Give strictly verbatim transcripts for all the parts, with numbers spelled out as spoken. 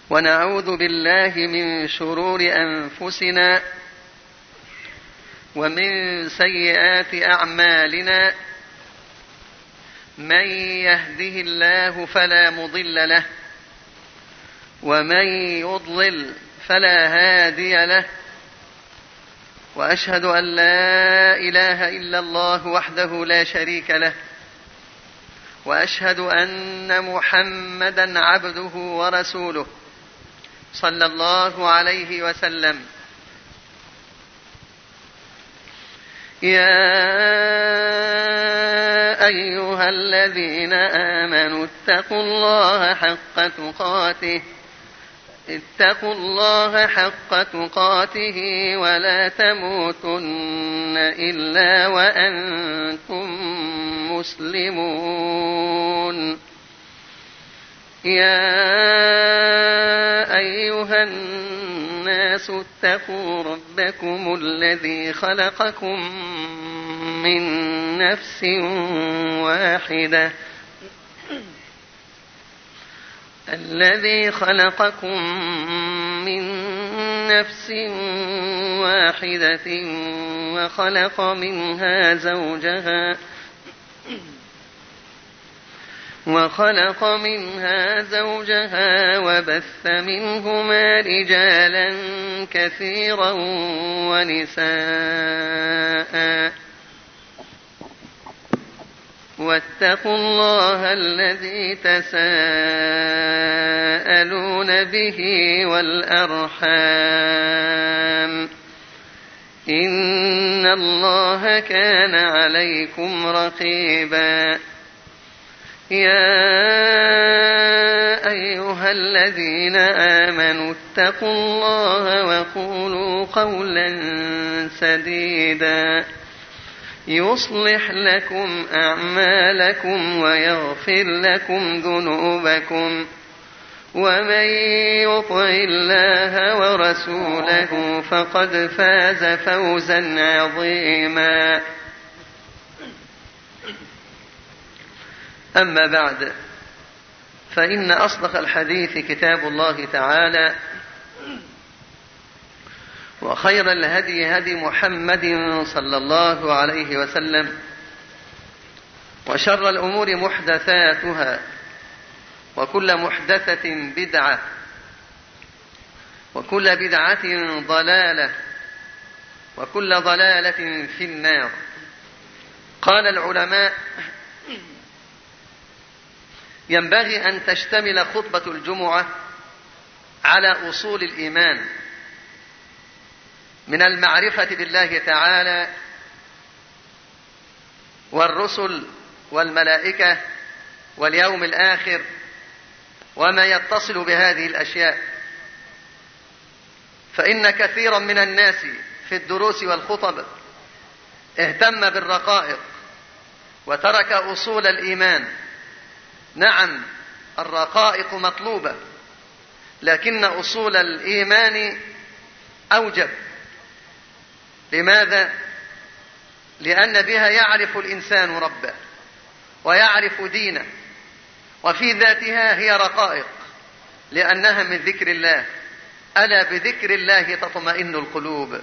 ونعوذ بالله من شرور أنفسنا ومن سيئات أعمالنا. من يهده الله فلا مضل له ومن يضلل فلا هادي له، وأشهد أن لا إله إلا الله وحده لا شريك له، وأشهد أن محمدا عبده ورسوله صلى الله عليه وسلم. يا أيها الذين آمنوا اتقوا الله حق تقاته اتقوا الله حق تقاته ولا تموتن إلا وأنتم مسلمون. يا أيها الناس اتقوا ربكم الذي خلقكم من نفس واحدة الذي خلقكم من نفس واحدة وخلق منها زوجها وخلق منها زوجها وبث منهما رجالا كثيرا ونساء، واتقوا الله الذي تساءلون به والأرحام إن الله كان عليكم رقيبا. يا أيها الذين آمنوا اتقوا الله وقولوا قولا سديدا يصلح لكم أعمالكم ويغفر لكم ذنوبكم، ومن يطع الله ورسوله فقد فاز فوزا عظيما. أما بعد، فإن أصدق الحديث كتاب الله تعالى، وخير الهدي هدي محمد صلى الله عليه وسلم، وشر الأمور محدثاتها، وكل محدثة بدعة، وكل بدعة ضلالة، وكل ضلالة في النار. قال العلماء: ينبغي أن تشتمل خطبة الجمعة على أصول الإيمان من المعرفة بالله تعالى والرسل والملائكة واليوم الآخر وما يتصل بهذه الأشياء، فإن كثيرا من الناس في الدروس والخطب اهتم بالرقائق وترك أصول الإيمان. نعم، الرقائق مطلوبة، لكن أصول الإيمان أوجب. لماذا؟ لأن بها يعرف الإنسان ربه ويعرف دينه، وفي ذاتها هي رقائق لأنها من ذكر الله. ألا بذكر الله تطمئن القلوب.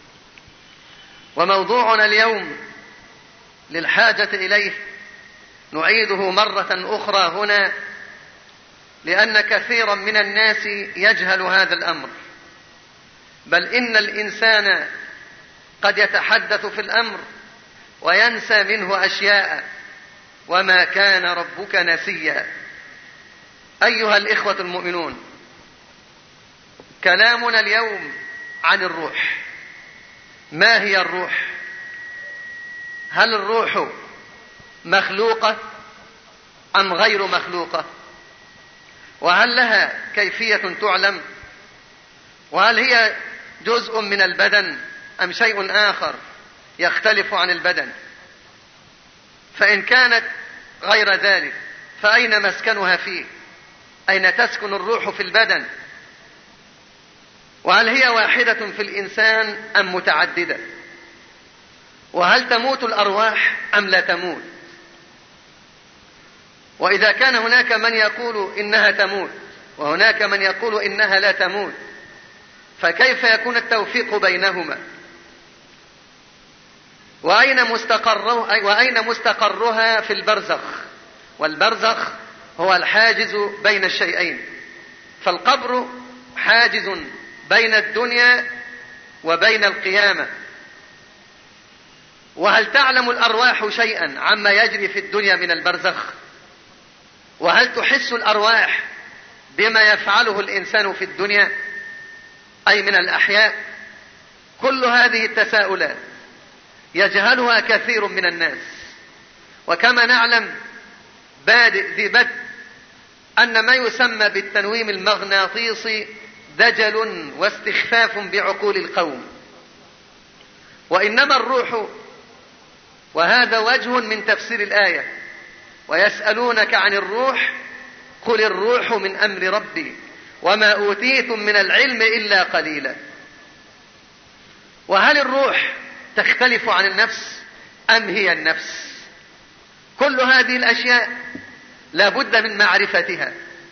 وموضوعنا اليوم للحاجة إليه نعيده مرة أخرى هنا، لأن كثيرا من الناس يجهل هذا الأمر، بل إن الإنسان قد يتحدث في الأمر وينسى منه أشياء، وما كان ربك نسيا. أيها الإخوة المؤمنون، كلامنا اليوم عن الروح. ما هي الروح؟ هل الروح مخلوقة أم غير مخلوقة؟ وهل لها كيفية تعلم؟ وهل هي جزء من البدن أم شيء آخر يختلف عن البدن؟ فإن كانت غير ذلك فأين مسكنها فيه؟ أين تسكن الروح في البدن؟ وهل هي واحدة في الإنسان أم متعددة؟ وهل تموت الأرواح أم لا تموت؟ وإذا كان هناك من يقول إنها تموت وهناك من يقول إنها لا تموت، فكيف يكون التوفيق بينهما؟ وأين مستقره وأين مستقرها؟ في البرزخ، والبرزخ هو الحاجز بين الشيئين، فالقبر حاجز بين الدنيا وبين القيامة. وهل تعلم الأرواح شيئا عما يجري في الدنيا من البرزخ؟ وهل تحس الأرواح بما يفعله الإنسان في الدنيا أي من الأحياء؟ كل هذه التساؤلات يجهلها كثير من الناس. وكما نعلم بادئ ذي بدء أن ما يسمى بالتنويم المغناطيسي دجل واستخفاف بعقول القوم، وإنما الروح، وهذا وجه من تفسير الآية: ويسألونك عن الروح قل الروح من أمر ربي وما أوتيتم من العلم إلا قليلا. وهل الروح تختلف عن النفس أم هي النفس؟ كل هذه الأشياء لا بد من معرفتها.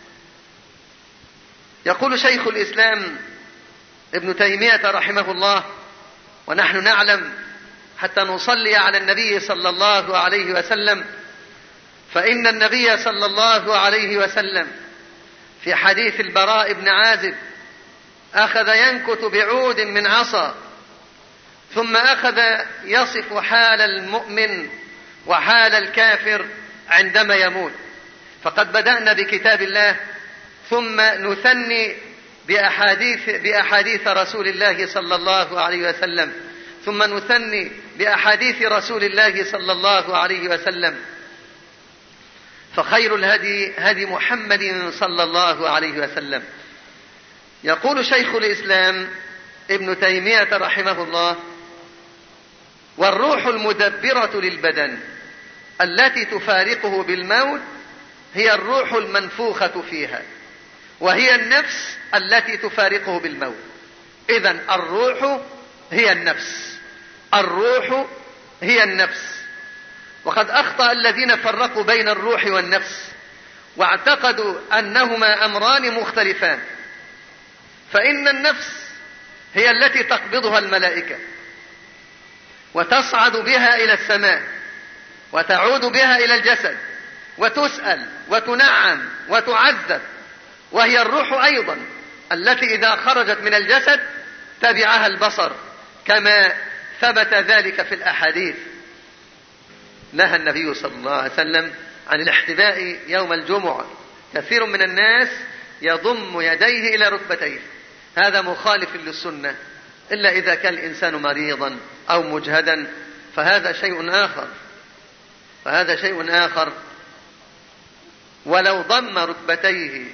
يقول شيخ الإسلام ابن تيمية رحمه الله، ونحن نعلم حتى نصلي على النبي صلى الله عليه وسلم، فإن النبي صلى الله عليه وسلم في حديث البراء بن عازب أخذ ينكت بعود من عصا، ثم أخذ يصف حال المؤمن وحال الكافر عندما يموت. فقد بدأنا بكتاب الله، ثم نثني بأحاديث, بأحاديث رسول الله صلى الله عليه وسلم، ثم نثني بأحاديث رسول الله صلى الله عليه وسلم، فخير الهدي هدي محمد صلى الله عليه وسلم. يقول شيخ الإسلام ابن تيمية رحمه الله: والروح المدبرة للبدن التي تفارقه بالموت هي الروح المنفوخة فيها، وهي النفس التي تفارقه بالموت. إذن الروح هي النفس، الروح هي النفس. وقد أخطأ الذين فرقوا بين الروح والنفس واعتقدوا أنهما أمران مختلفان، فإن النفس هي التي تقبضها الملائكة وتصعد بها إلى السماء وتعود بها إلى الجسد وتسأل وتنعم وتعذب، وهي الروح أيضا التي إذا خرجت من الجسد تبعها البصر، كما ثبت ذلك في الأحاديث. نهى النبي صلى الله عليه وسلم عن الاحتباء يوم الجمعة، كثير من الناس يضم يديه إلى ركبتيه، هذا مخالف للسنة، إلا إذا كان الإنسان مريضا أو مجهدا فهذا شيء آخر فهذا شيء آخر ولو ضم ركبتيه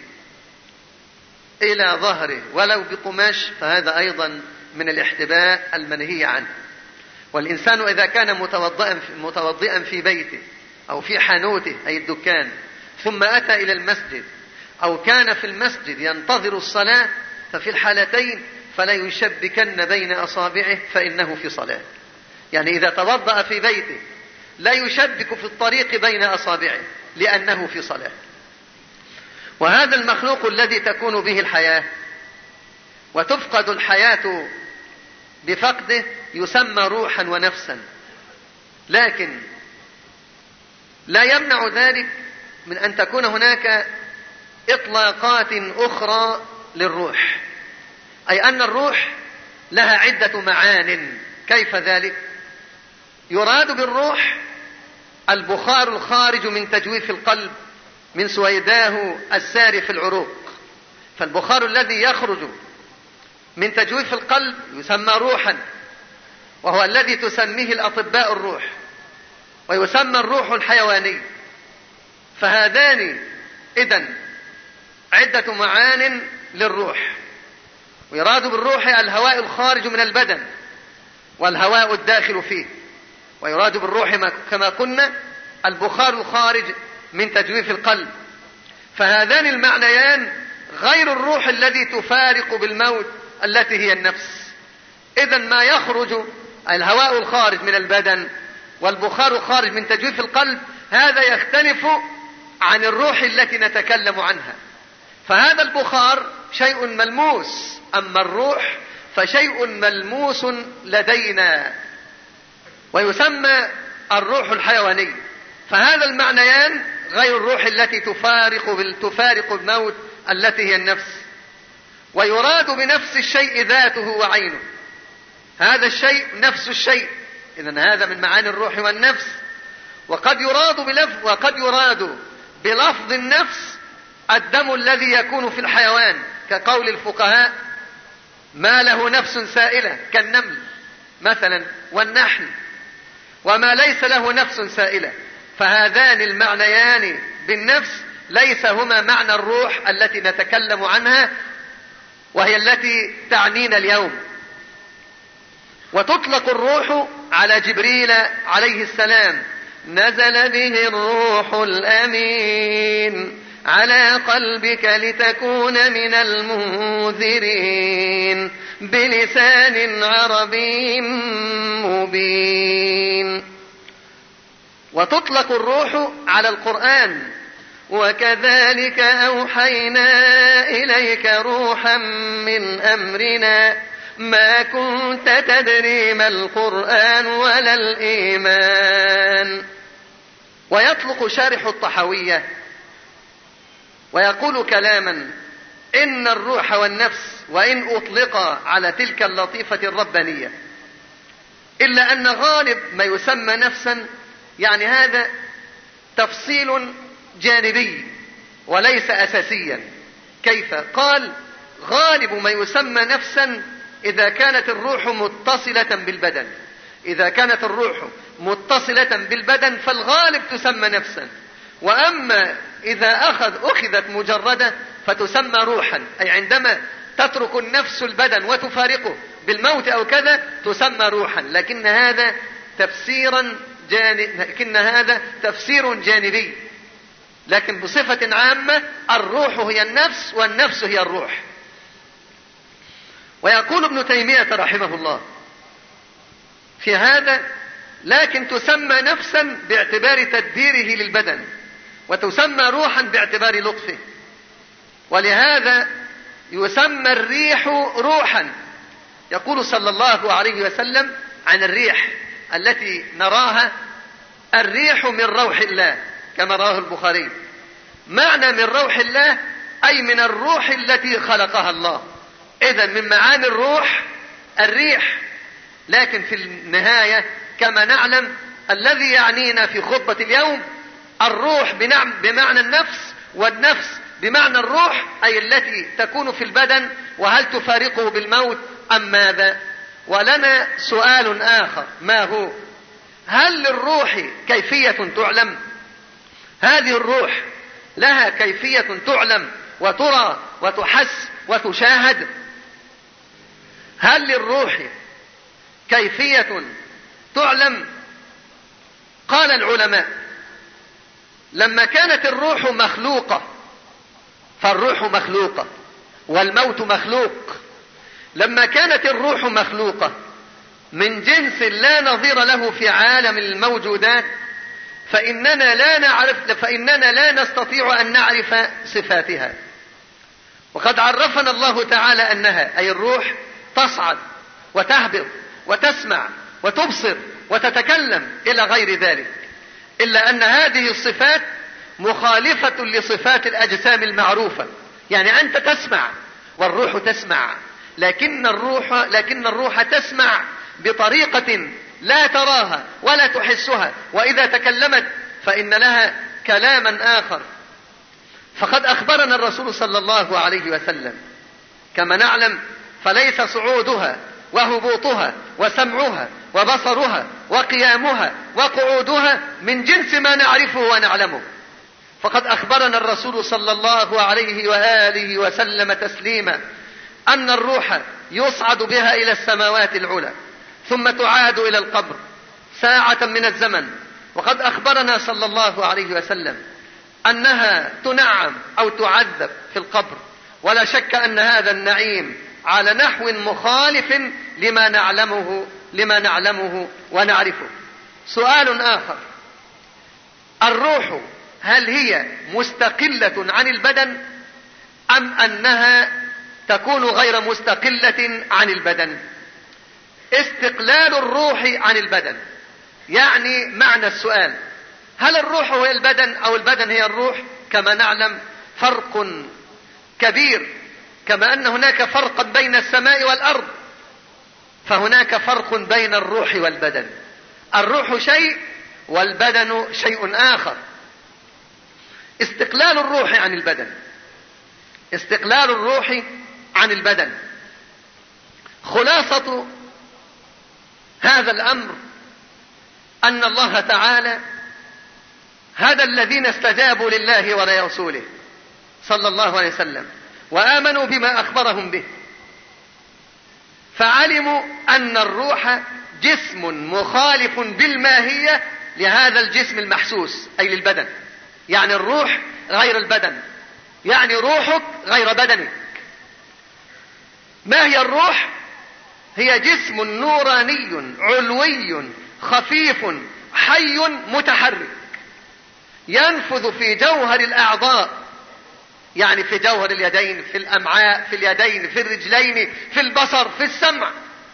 إلى ظهره ولو بقماش فهذا أيضا من الاحتباء المنهي عنه. والإنسان إذا كان متوضئا متوضئا في بيته أو في حانوته أي الدكان، ثم أتى إلى المسجد أو كان في المسجد ينتظر الصلاة، ففي الحالتين فلا يشبكن بين أصابعه فإنه في صلاة. يعني إذا توضأ في بيته لا يشبك في الطريق بين أصابعه لأنه في صلاة. وهذا المخلوق الذي تكون به الحياة وتفقد الحياة بفقده يسمى روحا ونفسا، لكن لا يمنع ذلك من أن تكون هناك إطلاقات أخرى للروح، أي أن الروح لها عدة معان. كيف ذلك؟ يراد بالروح البخار الخارج من تجويف القلب من سويداه الساري في العروق، فالبخار الذي يخرج من تجويف القلب يسمى روحا، وهو الذي تسميه الأطباء الروح، ويسمى الروح الحيواني. فهذان إذن عدة معان للروح. ويراد بالروح الهواء الخارج من البدن والهواء الداخل فيه، ويراد بالروح كما قلنا البخار الخارج من تجويف القلب. فهذان المعنيان غير الروح الذي تفارق بالموت التي هي النفس. إذن ما يخرج الهواء الخارج من البدن والبخار الخارج من تجويف القلب هذا يختلف عن الروح التي نتكلم عنها. فهذا البخار شيء ملموس، أما الروح فشيء ملموس لدينا، ويسمى الروح الحيواني. فهذا المعنيان غير الروح التي تفارق تفارق الموت التي هي النفس. ويراد بنفس الشيء ذاته وعينه، هذا الشيء نفس الشيء، إذن هذا من معاني الروح والنفس. وقد يراد بلفظ وقد يراد بلفظ النفس الدم الذي يكون في الحيوان، كقول الفقهاء: ما له نفس سائلة، كالنمل مثلا والنحل. وما ليس له نفس سائلة، فهذان المعنيان بالنفس ليس هما معنى الروح التي نتكلم عنها وهي التي تعنينا اليوم. وتطلق الروح على جبريل عليه السلام: نزل به الروح الأمين على قلبك لتكون من المنذرين بلسان عربي مبين. وتطلق الروح على القرآن: وكذلك أوحينا إليك روحا من أمرنا ما كنت تدري ما القرآن ولا الإيمان. ويطلق شارح الطحاوية ويقول كلاما: إن الروح والنفس وإن أطلق على تلك اللطيفة الربانية، إلا أن غالب ما يسمى نفسا، يعني هذا تفصيل جانبي وليس أساسيا. كيف؟ قال: غالب ما يسمى نفسا إذا كانت الروح متصلة بالبدن، إذا كانت الروح متصلة بالبدن فالغالب تسمى نفسا. وأما إذا أخذ أخذت مجردة فتسمى روحا، أي عندما تترك النفس البدن وتفارقه بالموت أو كذا تسمى روحا. لكن هذا تفسيرا جانب لكن هذا تفسير جانبي، لكن بصفة عامة الروح هي النفس والنفس هي الروح. ويقول ابن تيمية رحمه الله في هذا: لكن تسمى نفسا باعتبار تدبيره للبدن، وتسمى روحا باعتبار لطفه. ولهذا يسمى الريح روحا. يقول صلى الله عليه وسلم عن الريح التي نراها: الريح من روح الله، كما رواه البخاري. معنى من روح الله أي من الروح التي خلقها الله. إذن من معاني الروح الريح. لكن في النهاية كما نعلم الذي يعنينا في خطبة اليوم الروح بمعنى النفس، والنفس بمعنى الروح، أي التي تكون في البدن، وهل تفارقه بالموت أم ماذا؟ ولنا سؤال آخر، ما هو؟ هل للروح كيفية تعلم؟ هذه الروح لها كيفية تعلم وترى وتحس وتشاهد؟ هل للروح كيفية تعلم؟ قال العلماء: لما كانت الروح مخلوقة، فالروح مخلوقة والموت مخلوق، لما كانت الروح مخلوقة من جنس لا نظير له في عالم الموجودات، فإننا لا نعرف فإننا لا نستطيع أن نعرف صفاتها. وقد عرفنا الله تعالى أنها، أي الروح، تصعد وتهبط وتسمع وتبصر وتتكلم إلى غير ذلك، إلا أن هذه الصفات مخالفة لصفات الأجسام المعروفة. يعني أنت تسمع والروح تسمع، لكن الروح لكن الروح تسمع بطريقة لا تراها ولا تحسها، وإذا تكلمت فإن لها كلاما آخر. فقد أخبرنا الرسول صلى الله عليه وسلم كما نعلم: فليس صعودها وهبوطها وسمعها وبصرها وقيامها وقعودها من جنس ما نعرفه ونعلمه. فقد أخبرنا الرسول صلى الله عليه وآله وسلم تسليما أن الروح يصعد بها إلى السماوات العلى، ثم تعاد إلى القبر ساعة من الزمن. وقد أخبرنا صلى الله عليه وسلم أنها تنعم أو تعذب في القبر، ولا شك أن هذا النعيم على نحو مخالف لما نعلمه لما نعلمه ونعرفه. سؤال آخر: الروح هل هي مستقلة عن البدن أم أنها تكون غير مستقلة عن البدن؟ استقلال الروح عن البدن، يعني معنى السؤال: هل الروح هي البدن أو البدن هي الروح؟ كما نعلم فرق كبير، كما أن هناك فرقا بين السماء والأرض، فهناك فرق بين الروح والبدن. الروح شيء والبدن شيء آخر. استقلال الروح عن البدن، استقلال الروح عن البدن، خلاصة هذا الأمر أن الله تعالى هدى الذين استجابوا لله ولرسوله صلى الله عليه وسلم وآمنوا بما أخبرهم به، فعلموا أن الروح جسم مخالف بالماهية لهذا الجسم المحسوس أي للبدن. يعني الروح غير البدن، يعني روحك غير بدنك. ما هي الروح؟ هي جسم نوراني علوي خفيف حي متحرك، ينفذ في جوهر الأعضاء، يعني في جوهر اليدين، في الأمعاء، في اليدين، في الرجلين، في البصر، في السمع،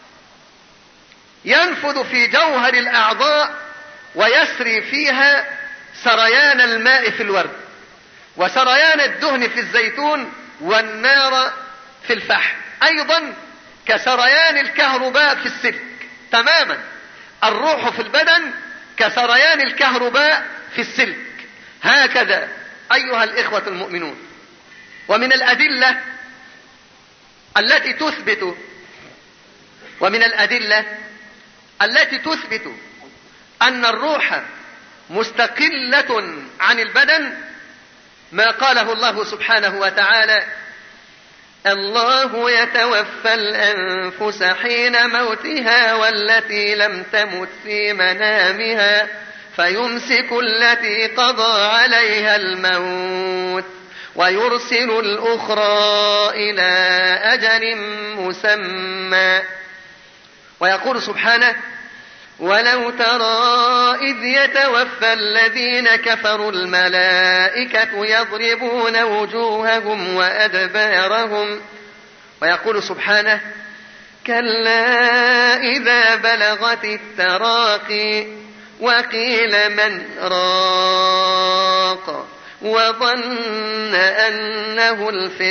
ينفذ في جوهر الأعضاء ويسري فيها سريان الماء في الورد، وسريان الدهن في الزيتون، والنار في الفحم، أيضا كسريان الكهرباء في السلك تماما. الروح في البدن كسريان الكهرباء في السلك، هكذا أيها الإخوة المؤمنون. ومن الأدلة التي تثبت ومن الأدلة التي تثبت أن الروح مستقلة عن البدن ما قاله الله سبحانه وتعالى: الله يتوفى الأنفس حين موتها والتي لم تمت في منامها فيمسك التي قضى عليها الموت ويرسل الأخرى إلى أجل مسمى. ويقول سبحانه: ولو ترى إذ يتوفى الذين كفروا الملائكة يضربون وجوههم وأدبارهم. ويقول سبحانه: كلا إذا بلغت التراقي وقيل من راق وظن أنه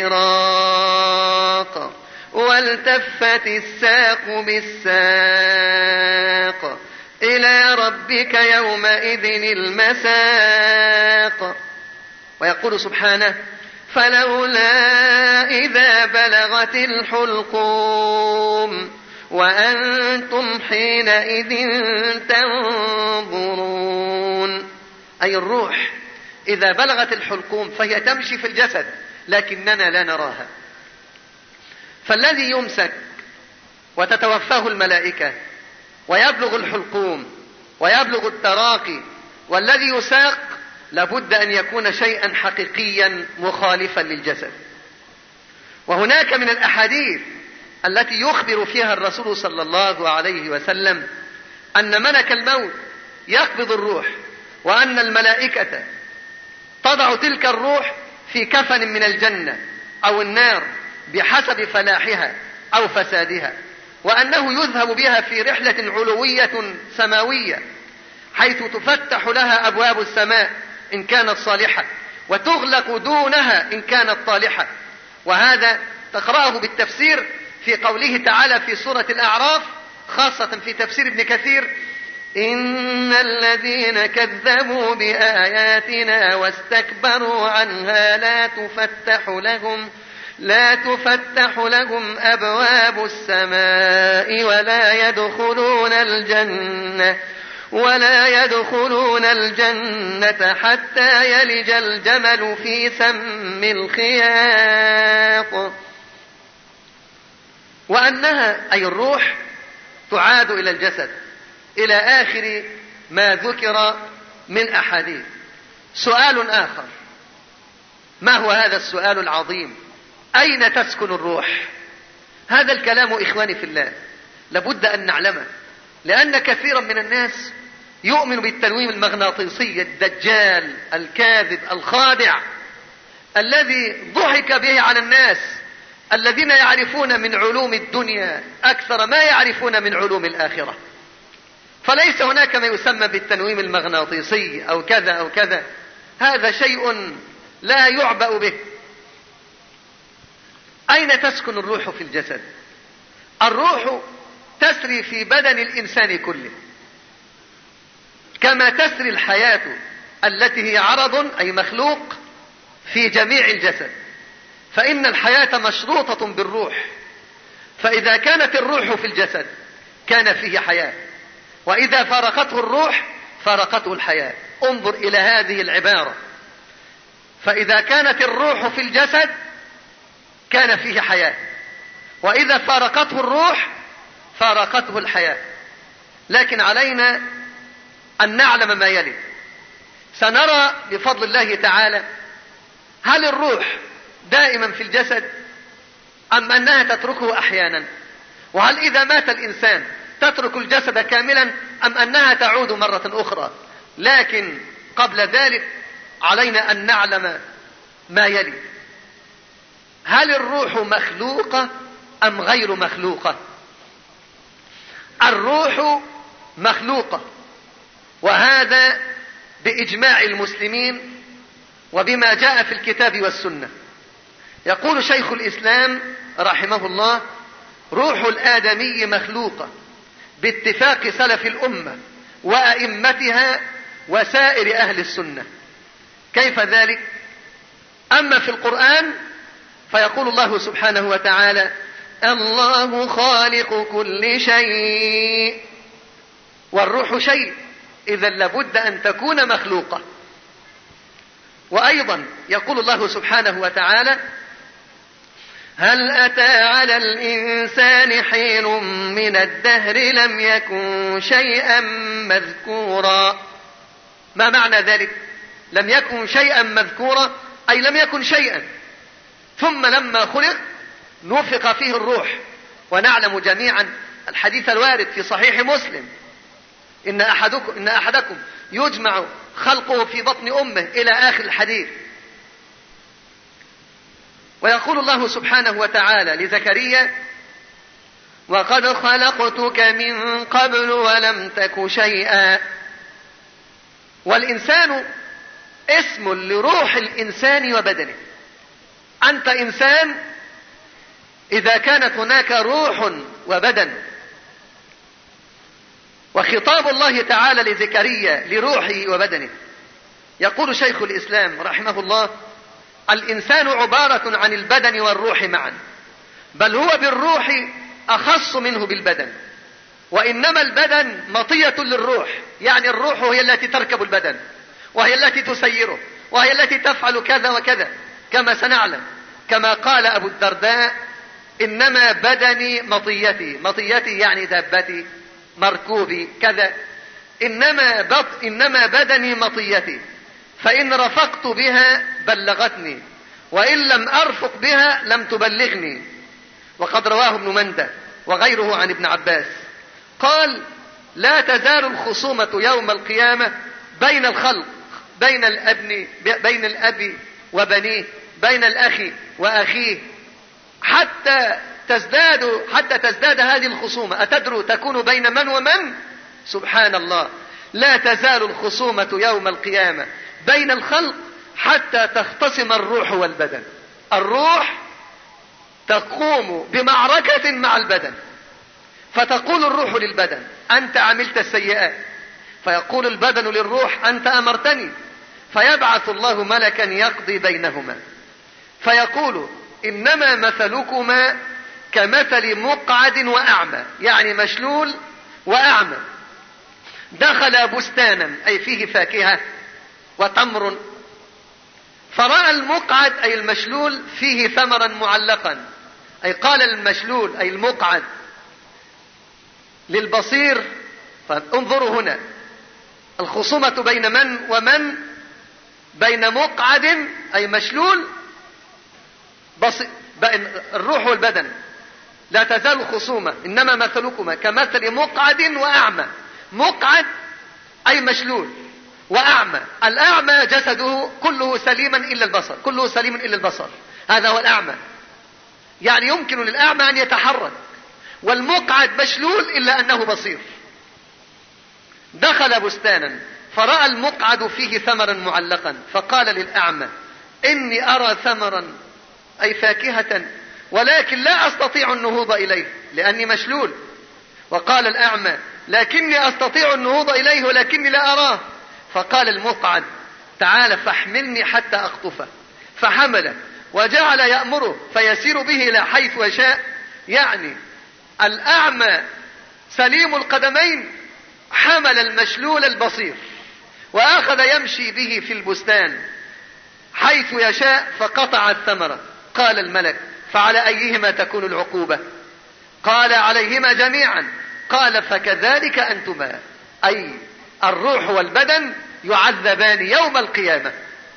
الفراق والتفت الساق بالساق إلى ربك يومئذ المساق. ويقول سبحانه: فلولا إذا بلغت الحلقوم وأنتم حينئذ تنظرون. أي الروح إذا بلغت الحلقوم فهي تمشي في الجسد لكننا لا نراها. فالذي يمسك وتتوفاه الملائكة ويبلغ الحلقوم ويبلغ التراقي والذي يساق لابد أن يكون شيئا حقيقيا مخالفا للجسد. وهناك من الأحاديث التي يخبر فيها الرسول صلى الله عليه وسلم أن ملك الموت يقبض الروح، وأن الملائكة تضع تلك الروح في كفن من الجنة أو النار بحسب فلاحها أو فسادها، وأنه يذهب بها في رحلة علوية سماوية حيث تفتح لها أبواب السماء إن كانت صالحة وتغلق دونها إن كانت طالحة. وهذا تقرأه بالتفسير في قوله تعالى في سورة الأعراف، خاصة في تفسير ابن كثير: إن الذين كذبوا بآياتنا واستكبروا عنها لا تفتح لهم لا تفتح لهم أبواب السماء ولا يدخلون الجنة ولا يدخلون الجنة حتى يلج الجمل في سم الخياط. وأنها أي الروح تعاد إلى الجسد إلى آخر ما ذكر من أحاديث. سؤال آخر: ما هو هذا السؤال العظيم؟ أين تسكن الروح؟ هذا الكلام إخواني في الله لابد أن نعلمه، لأن كثيرا من الناس يؤمن بالتنويم المغناطيسي الدجال الكاذب الخادع الذي ضحك به على الناس الذين يعرفون من علوم الدنيا أكثر ما يعرفون من علوم الآخرة. فليس هناك ما يسمى بالتنويم المغناطيسي أو كذا أو كذا، هذا شيء لا يعبأ به. أين تسكن الروح في الجسد؟ الروح تسري في بدن الإنسان كله كما تسري الحياة التي هي عرض أي مخلوق في جميع الجسد، فإن الحياة مشروطة بالروح، فإذا كانت الروح في الجسد كان فيه حياة، وإذا فارقته الروح فارقته الحياة. انظر إلى هذه العبارة، فإذا كانت الروح في الجسد كان فيه حياة، وإذا فارقته الروح فارقته الحياة. لكن علينا أن نعلم ما يلي. سنرى بفضل الله تعالى هل الروح دائما في الجسد أم أنها تتركه أحيانا، وهل إذا مات الإنسان تترك الجسد كاملا أم أنها تعود مرة أخرى. لكن قبل ذلك علينا أن نعلم ما يلي: هل الروح مخلوقة أم غير مخلوقة؟ الروح مخلوقة، وهذا بإجماع المسلمين وبما جاء في الكتاب والسنة. يقول شيخ الإسلام رحمه الله: روح الآدمي مخلوقة باتفاق سلف الأمة وأئمتها وسائر أهل السنة. كيف ذلك؟ أما في القرآن فيقول الله سبحانه وتعالى: الله خالق كل شيء، والروح شيء، إذا لابد أن تكون مخلوقة. وأيضا يقول الله سبحانه وتعالى: هل أتى على الإنسان حين من الدهر لم يكن شيئا مذكورا. ما معنى ذلك؟ لم يكن شيئا مذكورا أي لم يكن شيئا، ثم لما خلق نفخ فيه الروح. ونعلم جميعا الحديث الوارد في صحيح مسلم: إن أحدكم, إن أحدكم يجمع خلقه في بطن أمه إلى آخر الحديث. ويقول الله سبحانه وتعالى لزكريا: وقد خلقتك من قبل ولم تك شيئا. والإنسان اسم لروح الإنسان وبدنه. أنت إنسان إذا كانت هناك روح وبدن. وخطاب الله تعالى لزكريا لروحه وبدنه. يقول شيخ الإسلام رحمه الله: الإنسان عبارة عن البدن والروح معا، بل هو بالروح أخص منه بالبدن، وإنما البدن مطية للروح، يعني الروح هي التي تركب البدن، وهي التي تسيره، وهي التي تفعل كذا وكذا كما سنعلم. كما قال أبو الدرداء: إنما بدني مطيتي، مطيتي يعني دابتي مركوبي كذا، إنما, بط إنما بدني مطيتي، فإن رفقت بها بلغتني، وإن لم أرفق بها لم تبلغني. وقد رواه ابن مندة وغيره عن ابن عباس قال: لا تزال الخصومة يوم القيامة بين الخلق، بين الأبن بين الأب وبنيه، بين الأخ وأخيه، حتى تزداد حتى تزداد هذه الخصومة. أتدروا تكون بين من ومن؟ سبحان الله. لا تزال الخصومة يوم القيامة بين الخلق حتى تختصم الروح والبدن. الروح تقوم بمعركة مع البدن، فتقول الروح للبدن: أنت عملت السيئات، فيقول البدن للروح: أنت أمرتني، فيبعث الله ملكا يقضي بينهما فيقول: إنما مثلكما كمثل مقعد وأعمى، يعني مشلول وأعمى، دخل بستانا أي فيه فاكهة وتمر، فرأى المقعد أي المشلول فيه ثمرا معلقا، أي قال المشلول أي المقعد للبصير. فانظروا هنا الخصومة بين من ومن؟ بين مقعد أي مشلول بين الروح والبدن. لا تزال الخصومة، إنما مثلكما كمثل مقعد وأعمى. مقعد أي مشلول، وأعمى. الأعمى جسده كله سليما إلا البصر، كله سليم إلا البصر، هذا هو الأعمى، يعني يمكن للأعمى أن يتحرك. والمقعد مشلول إلا أنه بصير. دخل بستانا فرأى المقعد فيه ثمرا معلقا، فقال للأعمى: إني أرى ثمرا أي فاكهة ولكن لا أستطيع النهوض إليه لأني مشلول. وقال الأعمى: لكني أستطيع النهوض إليه ولكني لا أراه. فقال المقعد: تعال فاحملني حتى أخطفه. فحمله وجعل يأمره فيسير به إلى حيث يشاء. يعني الأعمى سليم القدمين حمل المشلول البصير وأخذ يمشي به في البستان حيث يشاء فقطع الثمرة. قال الملك: فعلى أيهما تكون العقوبة؟ قال: عليهما جميعا. قال: فكذلك أنتما، أي الروح والبدن، يعذبان يوم القيامة.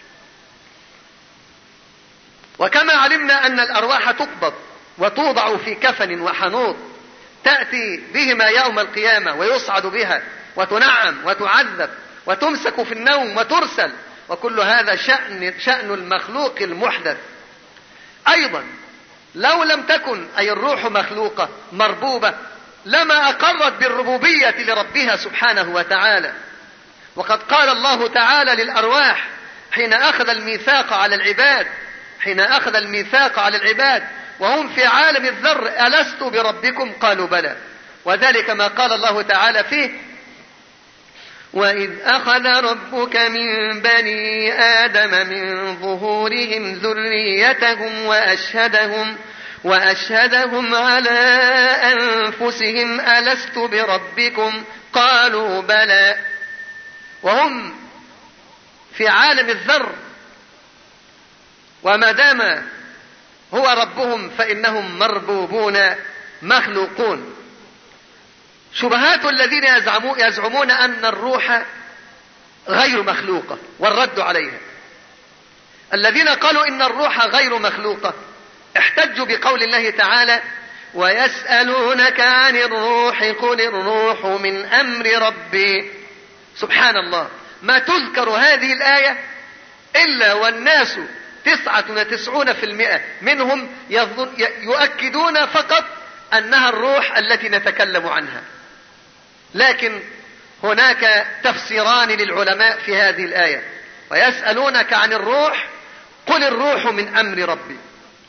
وكما علمنا أن الأرواح تقبض وتوضع في كفن وحنوط تأتي بهما يوم القيامة ويصعد بها وتنعم وتعذب وتمسك في النوم وترسل، وكل هذا شأن, شأن المخلوق المحدث. أيضا لو لم تكن أي الروح مخلوقة مربوبة لما أقرت بالربوبية لربها سبحانه وتعالى. وقد قال الله تعالى للأرواح حين أخذ الميثاق على العباد حين أخذ الميثاق على العباد وهم في عالم الذر: ألست بربكم؟ قالوا بلى. وذلك ما قال الله تعالى فيه: وإذ أخذ ربك من بني آدم من ظهورهم ذريتهم وأشهدهم وأشهدهم على أنفسهم ألست بربكم؟ قالوا بلى. وهم في عالم الذر، وما دام هو ربهم فإنهم مربوبون مخلوقون. شبهات الذين يزعمون أن الروح غير مخلوقة، والرد عليها: الذين قالوا إن الروح غير مخلوقة احتجوا بقول الله تعالى: ويسألونك عن الروح قل الروح من أمر ربي. سبحان الله، ما تذكر هذه الآية إلا والناس تسعة وتسعون في المئة منهم يؤكدون فقط أنها الروح التي نتكلم عنها. لكن هناك تفسيران للعلماء في هذه الآية: ويسألونك عن الروح قل الروح من أمر ربي.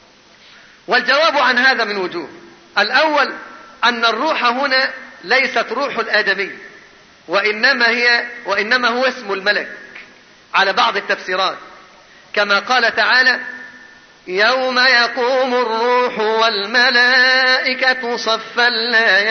والجواب عن هذا من وجوه. الأول أن الروح هنا ليست روح الآدمي، وإنما هي وإنما هو اسم الملك على بعض التفسيرات، كما قال تعالى: يوم يقوم الروح والملائكة صفا لا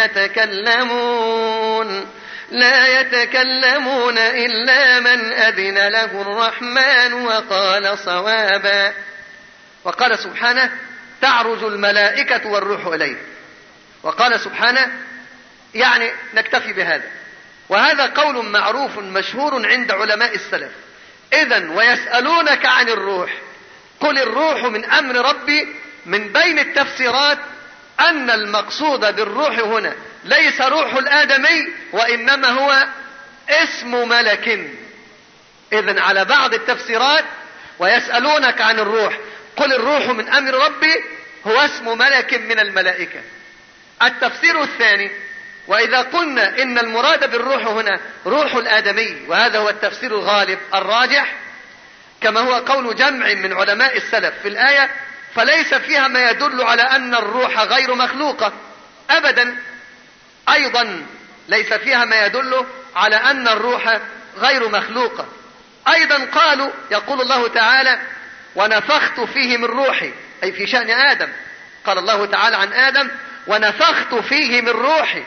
يتكلمون لا يتكلمون إلا من أذن له الرحمن وقال صوابا. وقال سبحانه: تعرج الملائكة والروح إليه. وقال سبحانه: يعني نكتفي بهذا. وهذا قول معروف مشهور عند علماء السلف. إذن ويسألونك عن الروح قل الروح من أمر ربي، من بين التفسيرات أن المقصود بالروح هنا ليس روح الآدمي، وإنما هو اسم ملك. إذن على بعض التفسيرات ويسألونك عن الروح قل الروح من أمر ربي هو اسم ملك من الملائكة. التفسير الثاني: وإذا قلنا إن المراد بالروح هنا روح الآدمي، وهذا هو التفسير الغالب الراجح كما هو قول جمع من علماء السلف في الآية، فليس فيها ما يدل على أن الروح غير مخلوقة أبدا. أيضا ليس فيها ما يدل على أن الروح غير مخلوقة. أيضا قالوا: يقول الله تعالى: ونفخت فيه من روحي، أي في شأن آدم. قال الله تعالى عن آدم: ونفخت فيه من روحي.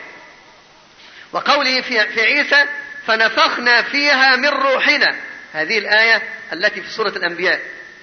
وقوله في عيسى: فنفخنا فيها من روحنا، هذه الآية التي في سورة الأنبياء.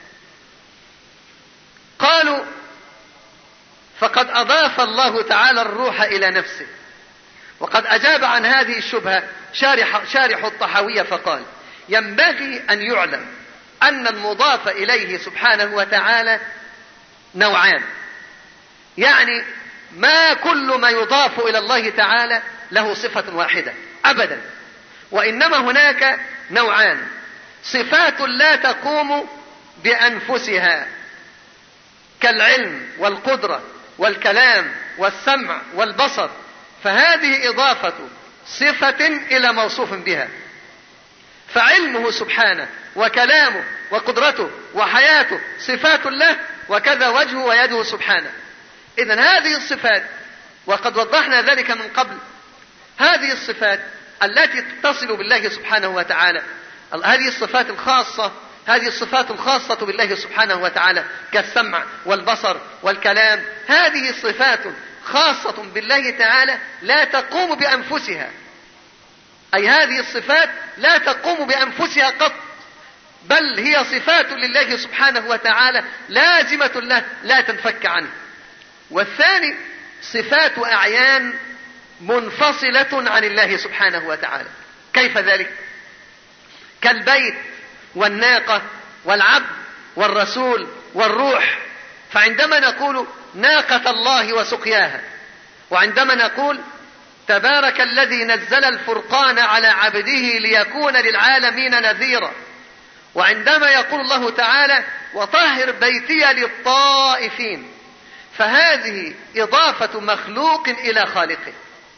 قالوا: فقد أضاف الله تعالى الروح إلى نفسه. وقد أجاب عن هذه الشبهة شارح, شارح الطحاوية فقال: ينبغي أن يعلم أن المضاف إليه سبحانه وتعالى نوعان، يعني ما كل ما يضاف إلى الله تعالى له صفة واحدة أبدا، وإنما هناك نوعان: صفات لا تقوم بأنفسها كالعلم والقدرة والكلام والسمع والبصر، فهذه إضافة صفة إلى موصوف بها، فعلمه سبحانه وكلامه وقدرته وحياته صفات له، وكذا وجهه ويده سبحانه. إذن هذه الصفات، وقد وضحنا ذلك من قبل، هذه الصفات التي تتصل بالله سبحانه وتعالى، هذه الصفات الخاصة هذه الصفات الخاصة بالله سبحانه وتعالى كالسمع والبصر والكلام، هذه صفات خاصة بالله تعالى لا تقوم بأنفسها، أي هذه الصفات لا تقوم بأنفسها قط، بل هي صفات لله سبحانه وتعالى لازمة له لا تنفك عنه. والثاني صفات أعيان منفصلة عن الله سبحانه وتعالى. كيف ذلك؟ كالبيت والناقة والعبد والرسول والروح، فعندما نقول ناقة الله وسقياها، وعندما نقول تبارك الذي نزل الفرقان على عبده ليكون للعالمين نذيرا، وعندما يقول الله تعالى وطهر بيتي للطائفين، فهذه إضافة مخلوق إلى خالقه،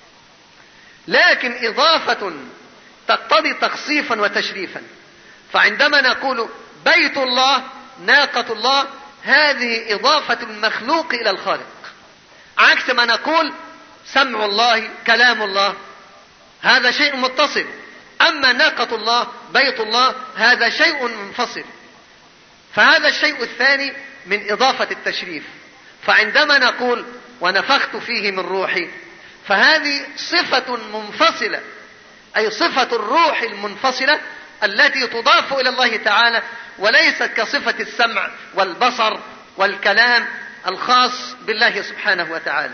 لكن إضافة تقتضي تخصيفا وتشريفا. فعندما نقول بيت الله ناقة الله، هذه إضافة المخلوق إلى الخالق، عكس ما نقول سمع الله كلام الله، هذا شيء متصل، أما ناقة الله بيت الله هذا شيء منفصل. فهذا الشيء الثاني من إضافة التشريف. فعندما نقول ونفخت فيه من روحي، فهذه صفة منفصلة، أي صفة الروح المنفصلة التي تضاف إلى الله تعالى، وليست كصفة السمع والبصر والكلام الخاص بالله سبحانه وتعالى.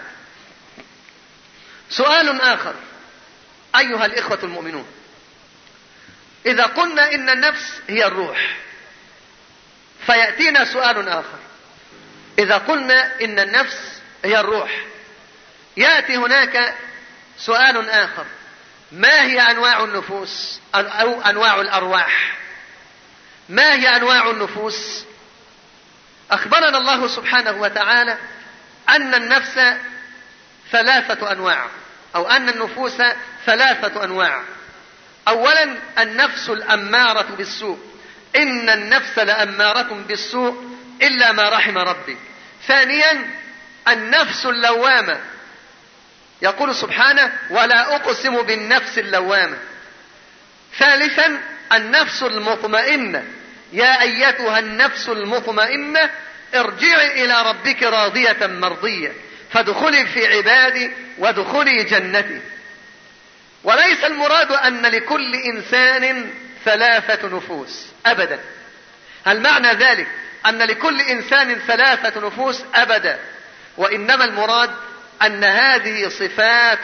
سؤال آخر أيها الإخوة المؤمنون، إذا قلنا إن النفس هي الروح، فيأتينا سؤال آخر. إذا قلنا إن النفس هي الروح، يأتي هناك سؤال آخر: ما هي أنواع النفوس أو أنواع الأرواح؟ ما هي أنواع النفوس؟ أخبرنا الله سبحانه وتعالى أن النفس ثلاثة أنواع، أو أن النفوس ثلاثة أنواع. أولا النفس الأمارة بالسوء، إن النفس لأمارة بالسوء إلا ما رحم ربي. ثانيا النفس اللوامة، يقول سبحانه ولا أقسم بالنفس اللوامة. ثالثا النفس المطمئنة، يا أيتها النفس المطمئنة ارجعي إلى ربك راضية مرضية فادخلي في عبادي وادخلي جنتي. وليس المراد أن لكل إنسان ثلاثة نفوس أبدا. هل معنى ذلك أن لكل إنسان ثلاثة نفوس؟ أبدا. وإنما المراد أن هذه صفات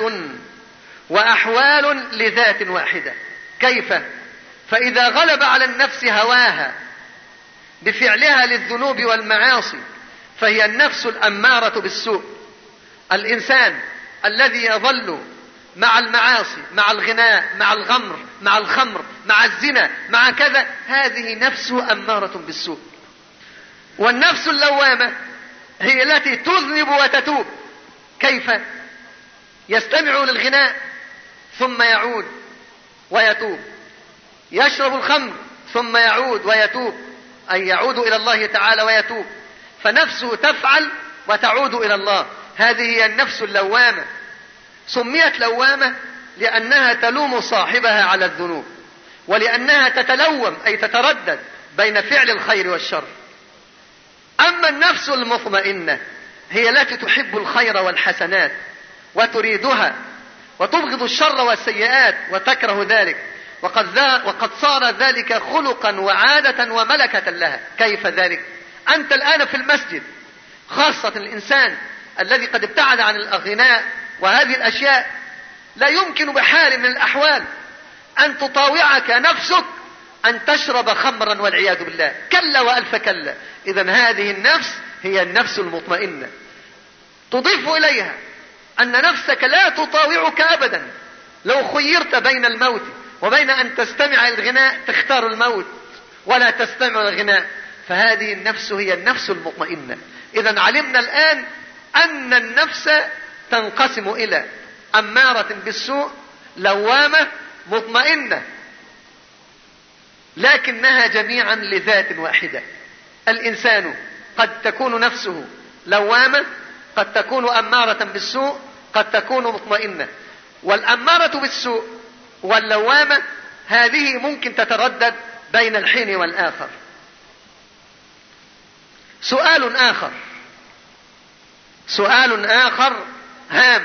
وأحوال لذات واحدة. كيف؟ فإذا غلب على النفس هواها بفعلها للذنوب والمعاصي فهي النفس الأمارة بالسوء. الإنسان الذي يظل مع المعاصي، مع الغناء، مع الغمر، مع الخمر، مع الزنا، مع كذا، هذه نفسه أمارة بالسوء. والنفس اللوامة هي التي تذنب وتتوب. كيف؟ يستمع للغناء ثم يعود ويتوب، يشرب الخمر ثم يعود ويتوب، أي يعود إلى الله تعالى ويتوب، فنفسه تفعل وتعود إلى الله. هذه هي النفس اللوامة. سميت لوامة لأنها تلوم صاحبها على الذنوب، ولأنها تتلوم أي تتردد بين فعل الخير والشر. أما النفس المطمئنة هي التي تحب الخير والحسنات وتريدها، وتبغض الشر والسيئات وتكره ذلك، وقد, وقد صار ذلك خلقا وعادة وملكة لها. كيف ذلك؟ أنت الآن في المسجد، خاصة الإنسان الذي قد ابتعد عن الغناء وهذه الأشياء، لا يمكن بحال من الأحوال أن تطاوعك نفسك أن تشرب خمرا والعياذ بالله، كلا وألف كلا. إذن هذه النفس هي النفس المطمئنة. تضيف إليها أن نفسك لا تطاوعك أبدا. لو خيرت بين الموت وبين أن تستمع الغناء تختار الموت ولا تستمع الغناء. فهذه النفس هي النفس المطمئنة. إذا علمنا الآن أن النفس تنقسم إلى أمارة بالسوء، لوامة، مطمئنة، لكنها جميعا لذات واحدة. الإنسان قد تكون نفسه لوامة، قد تكون أمارة بالسوء، قد تكون مطمئنة. والأمارة بالسوء واللوامة هذه ممكن تتردد بين الحين والآخر. سؤال آخر سؤال آخر هام: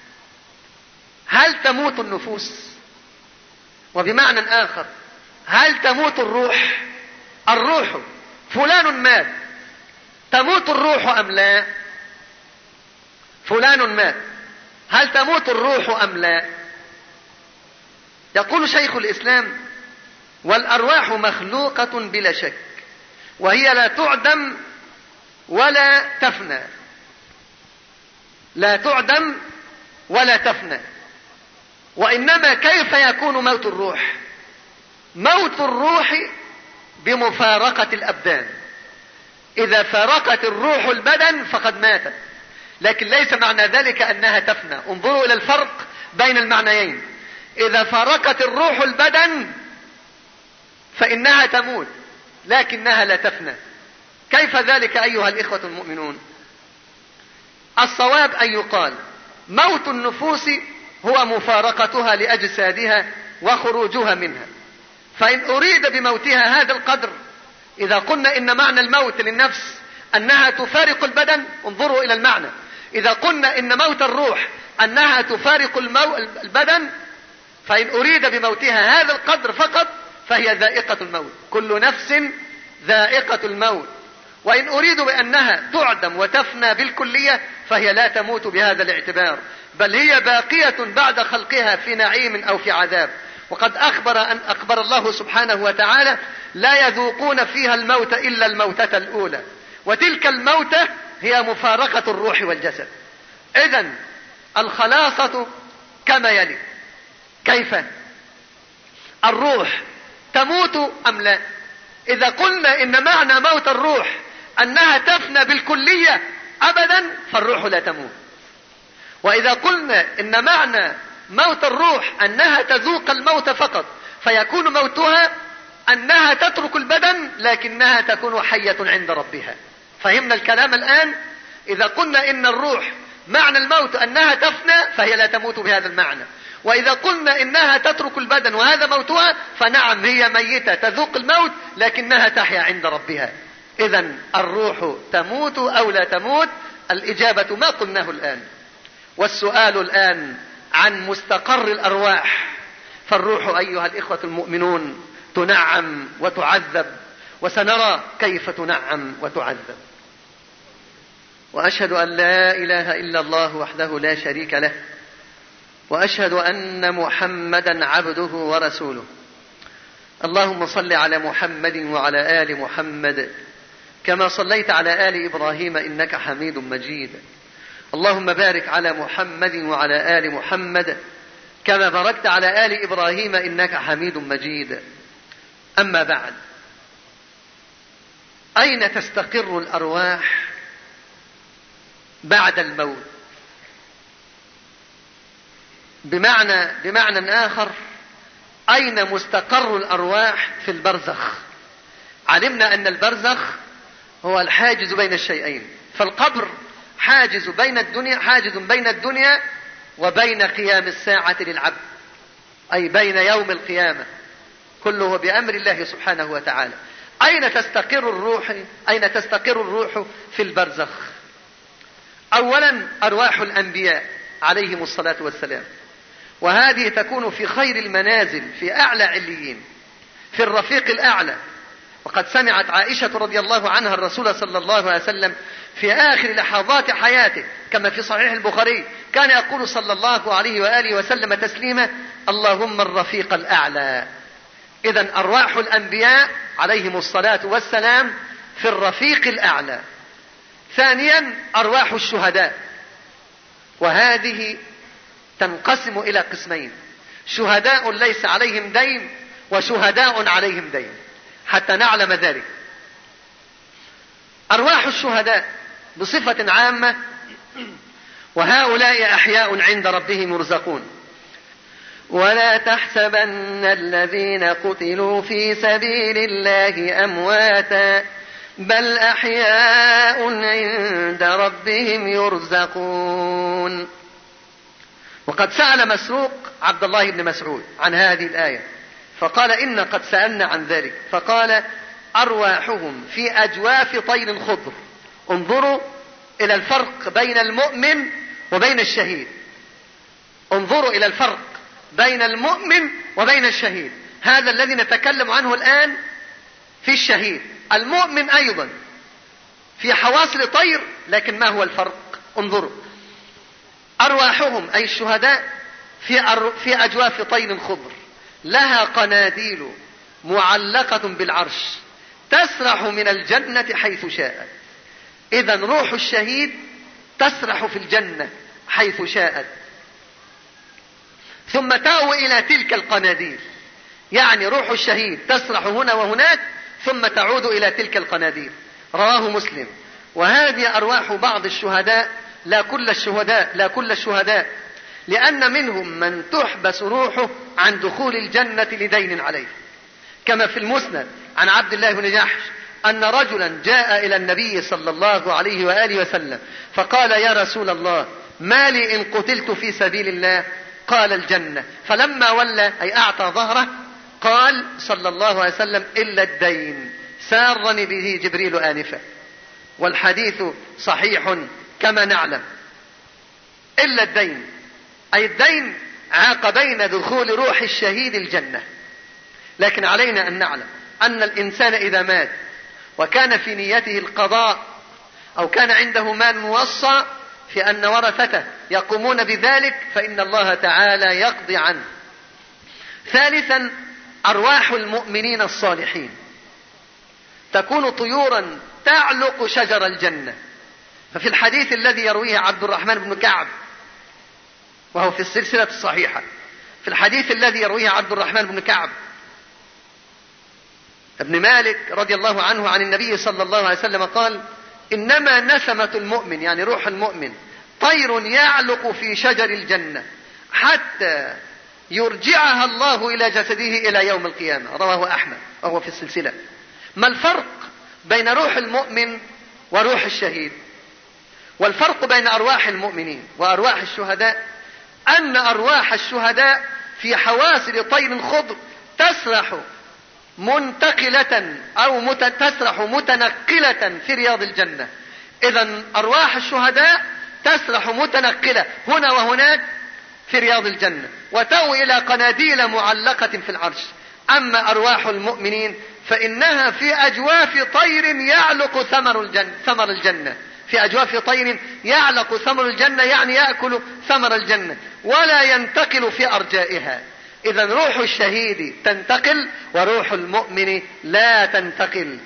هل تموت النفوس؟ وبمعنى آخر، هل تموت الروح؟ الروح، فلان مات، تموت الروح أم لا؟ فلان مات، هل تموت الروح أم لا؟ يقول شيخ الإسلام: والأرواح مخلوقة بلا شك، وهي لا تعدم ولا تفنى، لا تعدم ولا تفنى. وإنما كيف يكون موت الروح؟ موت الروح بمفارقة الأبدان. إذا فارقت الروح البدن فقد ماتت، لكن ليس معنى ذلك أنها تفنى. انظروا إلى الفرق بين المعنيين. إذا فارقت الروح البدن فإنها تموت، لكنها لا تفنى. كيف ذلك أيها الإخوة المؤمنون؟ الصواب أن يقال: موت النفوس هو مفارقتها لأجسادها وخروجها منها. فإن أريد بموتها هذا القدر، إذا قلنا إن معنى الموت للنفس أنها تفارق البدن، انظروا إلى المعنى. إذا قلنا إن موت الروح أنها تفارق المو... البدن، فإن أريد بموتها هذا القدر فقط فهي ذائقة الموت. كل نفس ذائقة الموت. وإن أريد بأنها تعدم وتفنى بالكلية فهي لا تموت بهذا الاعتبار، بل هي باقية بعد خلقها في نعيم أو في عذاب. وقد أخبر أن أخبر الله سبحانه وتعالى: لا يذوقون فيها الموت إلا الموتة الأولى، وتلك الموتة هي مفارقة الروح والجسد. إذن الخلاصة كما يلي: كيف؟ الروح تموت أم لا؟ إذا قلنا إن معنى موت الروح أنها تفنى بالكلية أبدا فالروح لا تموت. وإذا قلنا إن معنى موت الروح أنها تذوق الموت فقط فيكون موتها أنها تترك البدن لكنها تكون حية عند ربها. فهمنا الكلام الآن؟ إذا قلنا إن الروح معنى الموت أنها تفنى فهي لا تموت بهذا المعنى. وإذا قلنا إنها تترك البدن وهذا موتها فنعم هي ميتة تذوق الموت لكنها تحيا عند ربها. إذن الروح تموت أو لا تموت؟ الإجابة ما قلناه الآن. والسؤال الآن عن مستقر الأرواح. فالروح أيها الإخوة المؤمنون تنعم وتعذب، وسنرى كيف تنعم وتعذب. وأشهد أن لا إله إلا الله وحده لا شريك له، وأشهد أن محمدا عبده ورسوله. اللهم صل على محمد وعلى آل محمد كما صليت على آل إبراهيم إنك حميد مجيد. اللهم بارك على محمد وعلى آل محمد كما باركت على آل إبراهيم إنك حميد مجيد. أما بعد، أين تستقر الأرواح بعد الموت؟ بمعنى بمعنى آخر، أين مستقر الأرواح في البرزخ؟ علمنا أن البرزخ هو الحاجز بين الشيئين. فالقبر حاجز بين الدنيا حاجز بين الدنيا وبين قيام الساعة للعبد، أي بين يوم القيامة، كله بأمر الله سبحانه وتعالى. أين تستقر الروح؟ أين تستقر الروح في البرزخ؟ أولا أرواح الأنبياء عليهم الصلاة والسلام، وهذه تكون في خير المنازل في أعلى عليين في الرفيق الأعلى. وقد سمعت عائشة رضي الله عنها الرسول صلى الله عليه وسلم في آخر لحظات حياته كما في صحيح البخاري كان يقول صلى الله عليه وآله وسلم تسليما: اللهم الرفيق الأعلى. إذن أرواح الأنبياء عليهم الصلاة والسلام في الرفيق الأعلى. ثانيا أرواح الشهداء، وهذه تنقسم إلى قسمين: شهداء ليس عليهم دين وشهداء عليهم دين، حتى نعلم ذلك. أرواح الشهداء بصفة عامة، وهؤلاء أحياء عند ربهم يرزقون. ولا تحسبن الذين قتلوا في سبيل الله أمواتا بل أحياء عند ربهم يرزقون. وقد سأل مسروق عبد الله بن مسعود عن هذه الآية فقال إن قد سألنا عن ذلك، فقال أرواحهم في أجواف طير خضر. انظروا إلى الفرق بين المؤمن وبين الشهيد، انظروا إلى الفرق بين المؤمن وبين الشهيد. هذا الذي نتكلم عنه الآن في الشهيد. المؤمن أيضا في حواصل طير، لكن ما هو الفرق؟ انظروا، أرواحهم أي الشهداء في, أر... في أجواف طير خضر لها قناديل معلقة بالعرش تسرح من الجنة حيث شاءت. إذن روح الشهيد تسرح في الجنة حيث شاءت، ثم تأوي إلى تلك القناديل. يعني روح الشهيد تسرح هنا وهناك ثم تعود إلى تلك القناديل. رواه مسلم. وهذه أرواح بعض الشهداء، لا كل الشهداء، لا كل الشهداء، لأن منهم من تحبس روحه عن دخول الجنة لدين عليه، كما في المسند عن عبد الله بن جحش أن رجلا جاء إلى النبي صلى الله عليه وآله وسلم فقال يا رسول الله ما لي إن قتلت في سبيل الله؟ قال الجنة. فلما ولى أي أعطى ظهره قال صلى الله عليه وسلم إلا الدين سارني به جبريل آنفا. والحديث صحيح كما نعلم. إلا الدين أي الدين عاق بين دخول روح الشهيد الجنة. لكن علينا أن نعلم أن الإنسان إذا مات وكان في نيته القضاء أو كان عنده مال موصى في أن ورثته يقومون بذلك فإن الله تعالى يقضي عنه. ثالثا أرواح المؤمنين الصالحين تكون طيورا تعلق شجر الجنة. ففي الحديث الذي يرويه عبد الرحمن بن كعب وهو في السلسلة الصحيحة، في الحديث الذي يرويه عبد الرحمن بن كعب ابن مالك رضي الله عنه عن النبي صلى الله عليه وسلم قال إنما نسمة المؤمن يعني روح المؤمن طير يعلق في شجر الجنة حتى يرجعها الله إلى جسده إلى يوم القيامة. رواه أحمد وهو في السلسلة. ما الفرق بين روح المؤمن وروح الشهيد؟ والفرق بين أرواح المؤمنين وأرواح الشهداء أن أرواح الشهداء في حواسل طير خضر تسرح منتقلة أو مت... تسرح متنقلة في رياض الجنة. إذن أرواح الشهداء تسرح متنقلة هنا وهناك في رياض الجنة وتأوي إلى قناديل معلقة في العرش. أما أرواح المؤمنين فإنها في أجواف طير يعلق ثمر الجنة, ثمر الجنة في أجواف طير يعلق ثمر الجنة يعني يأكل ثمر الجنة ولا ينتقل في أرجائها. إذن روح الشهيد تنتقل وروح المؤمن لا تنتقل.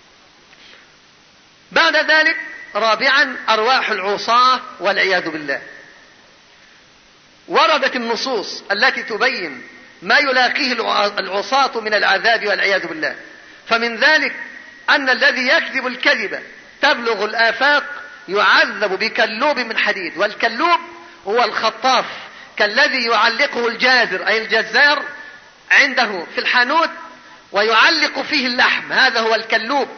بعد ذلك رابعا أرواح العصاة والعياذ بالله. وردت النصوص التي تبين ما يلاقيه العصاة من العذاب والعياذ بالله. فمن ذلك أن الذي يكذب الكذب تبلغ الآفاق يعذب بكلوب من حديد. والكلوب هو الخطاف كالذي يعلقه الجازر أي الجزار عنده في الحانوت ويعلق فيه اللحم، هذا هو الكلوب.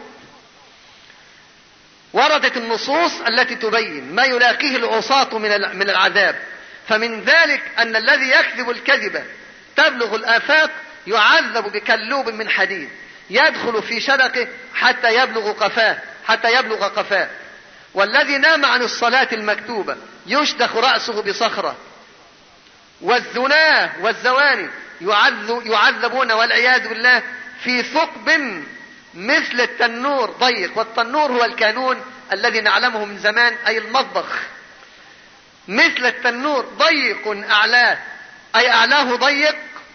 وردت النصوص التي تبين ما يلاقيه العصاة من العذاب. فمن ذلك أن الذي يكذب الكذب تبلغ الآفاق يعذب بكلوب من حديد يدخل في شدقه حتى يبلغ قفاه حتى يبلغ قفاه. والذي نام عن الصلاة المكتوبة يشدخ رأسه بصخرة. والزناه والزواني يعذبون والعياذ بالله في ثقب مثل التنور ضيق. والتنور هو الكانون الذي نعلمه من زمان أي المطبخ. مثل التنور ضيق أعلاه أي أعلاه ضيق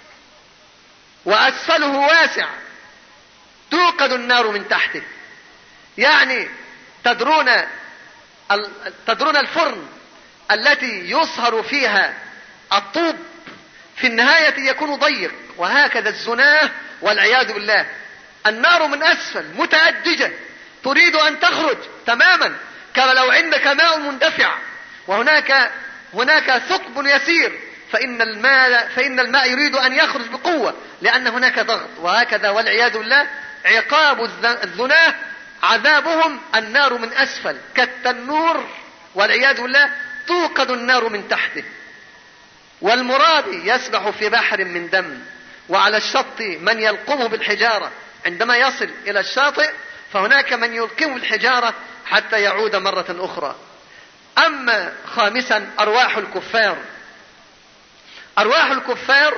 وأسفله واسع توقد النار من تحته. يعني تدرون تدرون الفرن التي يصهر فيها الطوب في النهاية يكون ضيق. وهكذا الزناه والعياذ بالله، النار من أسفل متأججة تريد أن تخرج تماما، كما لو عندك ماء مندفع وهناك هناك ثقب يسير، فإن الماء فإن الماء يريد أن يخرج بقوة لأن هناك ضغط. وهكذا والعياذ بالله عقاب الزناه عذابهم النار من أسفل كالتنور، والعياذ بالله توقد النار من تحته. والمرابي يسبح في بحر من دم، وعلى الشط من يلقمه بالحجارة عندما يصل إلى الشاطئ، فهناك من يلقمه بالحجارة حتى يعود مرة أخرى. أما خامسا أرواح الكفار. أرواح الكفار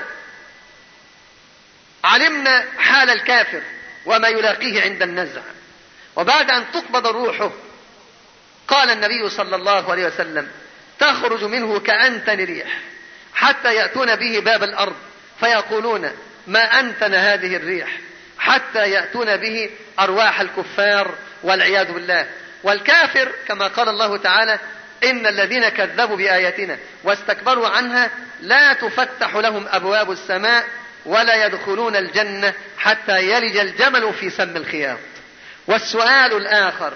علمنا حال الكافر وما يلاقيه عند النزع، وبعد أن تقبض روحه قال النبي صلى الله عليه وسلم تخرج منه كأنتن ريح حتى يأتون به باب الأرض فيقولون ما أنتن هذه الريح، حتى يأتون به أرواح الكفار والعياذ بالله. والكافر كما قال الله تعالى إن الذين كذبوا بآياتنا واستكبروا عنها لا تفتح لهم أبواب السماء ولا يدخلون الجنة حتى يلج الجمل في سم الخياط. والسؤال الآخر: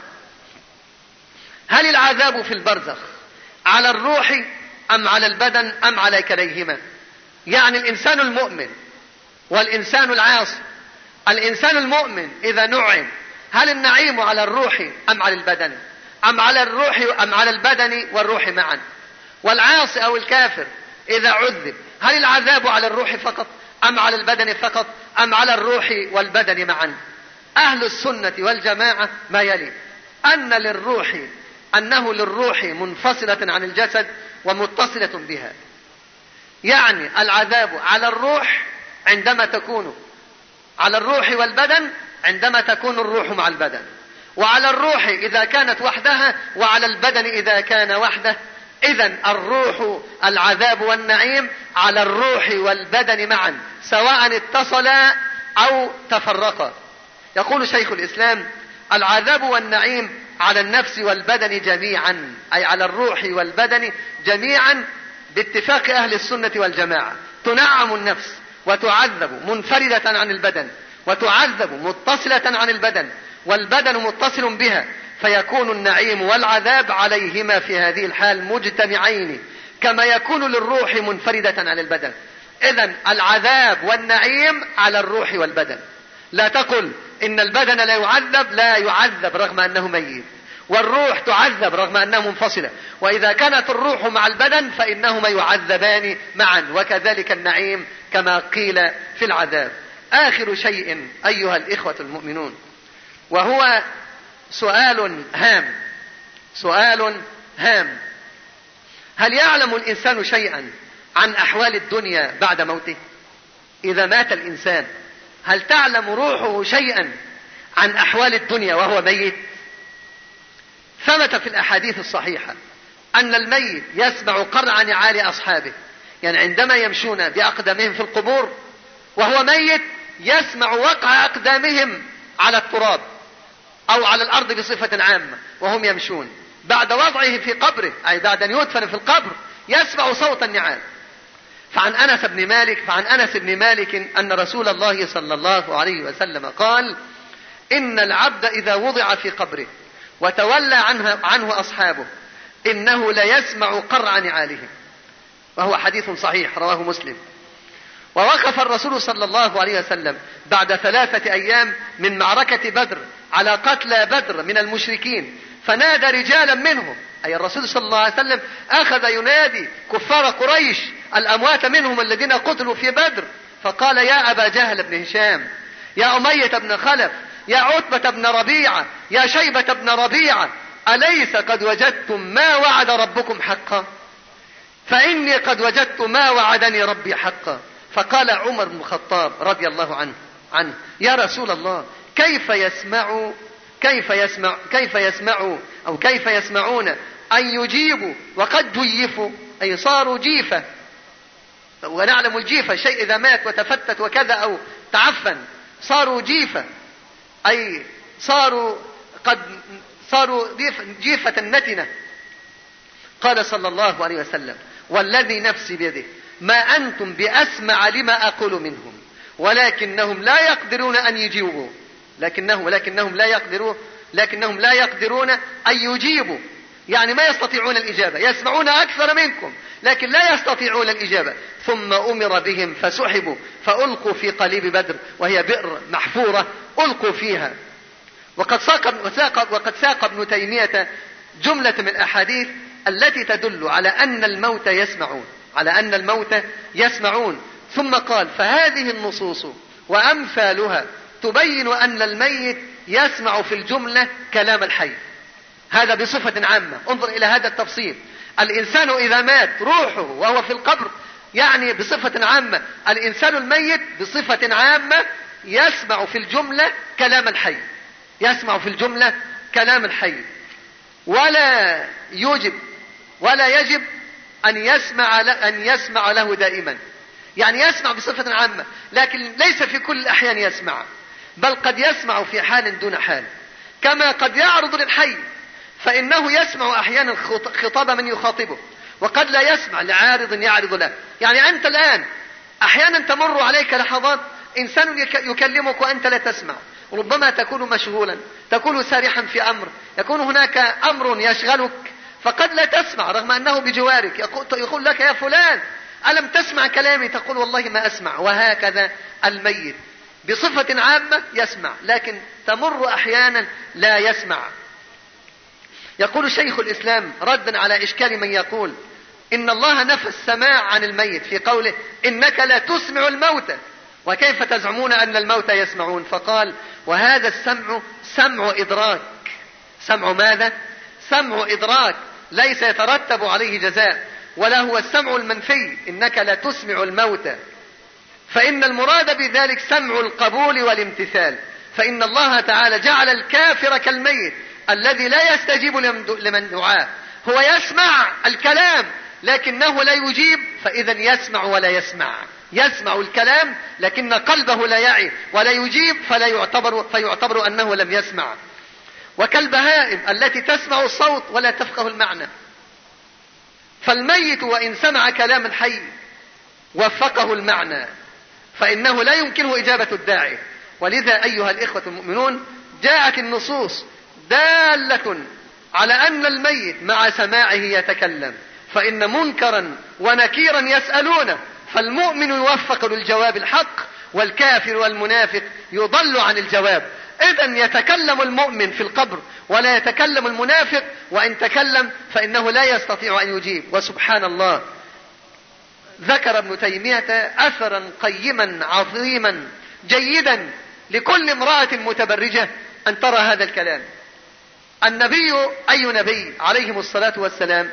هل العذاب في البرزخ على الروح أم على البدن أم على كليهما؟ يعني الإنسان المؤمن والإنسان العاصي. الإنسان المؤمن إذا نعم هل النعيم على الروح أم على البدن، أم على الروح أم على البدن والروح معا؟ والعاصي أو الكافر إذا عذب هل العذاب على الروح فقط أم على البدن فقط أم على الروح والبدن معا؟ أهل السنة والجماعة ما يلي: أن للروح أنه للروح منفصلة عن الجسد ومتصلة بها، يعني العذاب على الروح عندما تكون على الروح والبدن عندما تكون الروح مع البدن، وعلى الروح إذا كانت وحدها، وعلى البدن إذا كان وحده. إذن الروح العذاب والنعيم على الروح والبدن معا سواء اتصلا أو تفرقا. يقول شيخ الإسلام: العذاب والنعيم على النفس والبدن جميعا، أي على الروح والبدن جميعا باتفاق أهل السنة والجماعة. تنعم النفس وتعذب منفردة عن البدن، وتعذب متصلة عن البدن، والبدن متصل بها، فيكون النعيم والعذاب عليهما في هذه الحال مجتمعين كما يكون للروح منفردة عن البدن. إذن العذاب والنعيم على الروح والبدن. لا تقل إن البدن لا يعذب، لا يعذب رغم أنه ميت، والروح تعذب رغم أنها منفصلة، وإذا كانت الروح مع البدن فإنهما يعذبان معا، وكذلك النعيم كما قيل في العذاب. آخر شيء أيها الإخوة المؤمنون، وهو سؤال هام سؤال هام هل يعلم الإنسان شيئا عن أحوال الدنيا بعد موته؟ إذا مات الإنسان هل تعلم روحه شيئا عن أحوال الدنيا وهو ميت؟ ثبت في الأحاديث الصحيحة أن الميت يسمع قرع نعال أصحابه، يعني عندما يمشون بأقدامهم في القبور وهو ميت يسمع وقع أقدامهم على التراب أو على الأرض بصفة عامة وهم يمشون. بعد وضعه في قبره، أي بعد أن يدفن في القبر، يسمع صوت النعال. فعن أنس بن مالك فعن أنس بن مالك أن رسول الله صلى الله عليه وسلم قال: إن العبد إذا وضع في قبره وتولى عنه, عنه أصحابه إنه ليسمع قرع نعالهم. وهو حديث صحيح رواه مسلم. ووقف الرسول صلى الله عليه وسلم بعد ثلاثة أيام من معركة بدر على قتلى بدر من المشركين، فنادى رجالا منهم، أي الرسول صلى الله عليه وسلم أخذ ينادي كفار قريش الأموات منهم الذين قتلوا في بدر، فقال: يا أبا جهل بن هشام، يا أمية بن خلف، يا عتبة بن ربيعة، يا شيبة بن ربيعة، أليس قد وجدتم ما وعد ربكم حقا؟ فإني قد وجدت ما وعدني ربي حقا. فقال عمر بن الخطاب رضي الله عنه عنه يا رسول الله، كيف يسمع كيف يسمع كيف يسمع أو كيف يسمعون أن يجيبوا وقد جيفوا، أي صاروا جيفة، ونعلم الجيفة شيء إذا مات وتفتت وكذا أو تعفن صاروا جيفة، أي صاروا قد صاروا جيفة نتنة. قال صلى الله عليه وسلم: والذي نفسي بيده ما أنتم بأسمع لما أقول منهم ولكنهم لا يقدرون أن يجيبوا لكنهم ولكنهم لا يقدرون لكنهم لا يقدرون أن يجيبوا، يعني ما يستطيعون الإجابة، يسمعون أكثر منكم لكن لا يستطيعون الإجابة. ثم أمر بهم فسحبوا فألقوا في قليب بدر، وهي بئر محفورة ألقوا فيها. وقد ساق وساق وقد ساق ابن تيمية جملة من الأحاديث التي تدل على أن الموت يسمعون على أن الموت يسمعون ثم قال: فهذه النصوص وأمثالها تبين أن الميت يسمع في الجملة كلام الحي. هذا بصفة عامة. انظر إلى هذا التفصيل. الإنسان إذا مات روحه وهو في القبر، يعني بصفة عامة الإنسان الميت بصفة عامة يسمع في الجملة كلام الحي، يسمع في الجملة كلام الحي، ولا يجب ولا يجب أن يسمع أن يسمع له دائما، يعني يسمع بصفة عامة لكن ليس في كل الأحيان يسمع، بل قد يسمع في حال دون حال. كما قد يعرض للحي فإنه يسمع أحيانا خطاب من يخاطبه، وقد لا يسمع لعارض يعرض له. يعني أنت الآن أحيانا تمر عليك لحظات إنسان يكلمك وأنت لا تسمع، ربما تكون مشغولا، تكون سارحا في أمر، يكون هناك أمر يشغلك فقد لا تسمع رغم أنه بجوارك، يقول لك: يا فلان ألم تسمع كلامي؟ تقول: والله ما أسمع. وهكذا الميت بصفة عامة يسمع لكن تمر أحيانا لا يسمع. يقول شيخ الإسلام ردا على إشكال من يقول إن الله نفى السماع عن الميت في قوله: إنك لا تسمع الموتى وكيف تزعمون أن الموتى يسمعون؟ فقال: وهذا السمع سمع إدراك. سمع ماذا؟ سمع إدراك، ليس يترتب عليه جزاء، ولا هو السمع المنفي إنك لا تسمع الموتى، فإن المراد بذلك سمع القبول والامتثال. فإن الله تعالى جعل الكافر كالميت الذي لا يستجيب لمن دعاه، هو يسمع الكلام لكنه لا يجيب، فإذا يسمع ولا يسمع، يسمع الكلام لكن قلبه لا يعي ولا يجيب، فلا يعتبر فيعتبر أنه لم يسمع. وكالبهائم التي تسمع الصوت ولا تفقه المعنى. فالميت وإن سمع كلام الحي وفقه المعنى فإنه لا يمكنه إجابة الداعي. ولذا أيها الإخوة المؤمنون جاءت النصوص دالة على أن الميت مع سماعه يتكلم، فإن منكرا ونكيرا يسألونه، فالمؤمن يوفق للجواب الحق والكافر والمنافق يضل عن الجواب. إذن يتكلم المؤمن في القبر ولا يتكلم المنافق، وإن تكلم فإنه لا يستطيع أن يجيب. وسبحان الله، ذكر ابن تيمية أثرا قيما عظيما جيدا لكل امرأة متبرجة أن ترى هذا الكلام. النبي أي نبي عليهم الصلاة والسلام